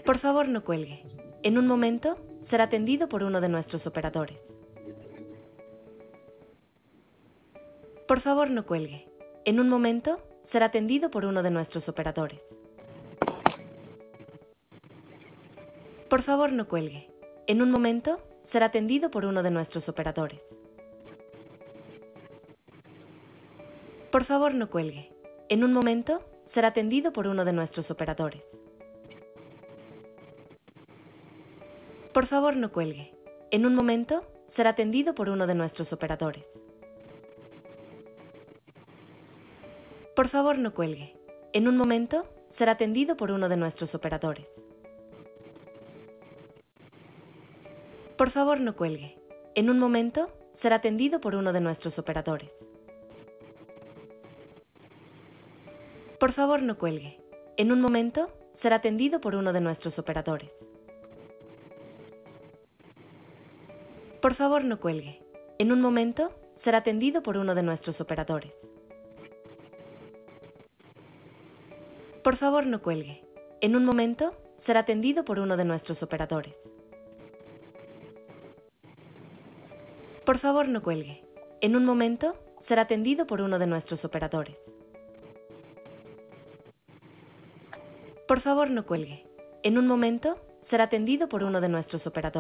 Por favor, no cuelgue. En un momento, será atendido por uno de nuestros operadores. Por favor, no cuelgue. En un momento, será atendido por uno de nuestros operadores. Por favor, no cuelgue. En un momento, será atendido por uno de nuestros operadores. Por favor, no cuelgue. En un momento, será atendido por uno de nuestros operadores. Por favor, no cuelgue. En un momento, será atendido por uno de nuestros operadores. Por favor, no cuelgue. En un momento, será atendido por uno de nuestros operadores. Por favor, no cuelgue. En un momento, será atendido por uno de nuestros operadores. Por favor, no cuelgue. En un momento, será atendido por uno de nuestros operadores. Por favor, no cuelgue. En un momento, será atendido por uno de nuestros operadores. Por favor, no cuelgue. En un momento, será atendido por uno de nuestros operadores. Por favor, no cuelgue. En un momento, será atendido por uno de nuestros operadores. Por favor, no cuelgue. En un momento, será atendido por uno de nuestros operadores.